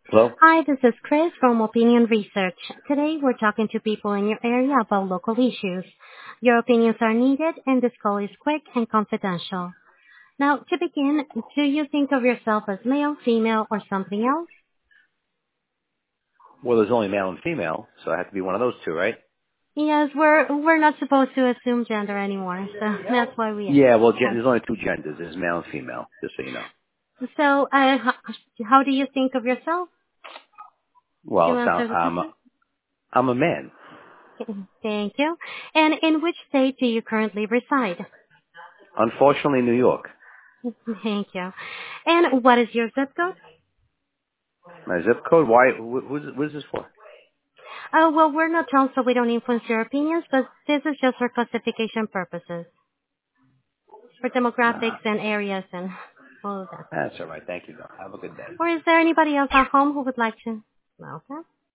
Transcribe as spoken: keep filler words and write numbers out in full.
Hello? Hi, this is Chris from Opinion Research. Today we're talking to people in your area about local issues. Your opinions are needed and this call is quick and confidential. Now, to begin, do you think of yourself as male, female, or something else? Well, there's only male and female, so I have to be one of those two, right? Yes, we're we're not supposed to assume gender anymore, so that's why we Yeah, well, gen- ask. there's only two genders. There's male and female, just so you know. So, uh, how, how do you think of yourself? Could Well, you it's not, answer the I'm, question? a, I'm a man. Thank you. And in which state do you currently reside? Unfortunately, New York. Thank you. And what is your zip code? My zip code? Why? Wh- Who's, what is this for? Uh, well, we're not told, so we don't influence your opinions, but this is just for classification purposes, for Nah, demographics and areas and all of that. that's all right. Thank you, though. Have a good day. Or is there anybody else at home who would like to? Well, okay.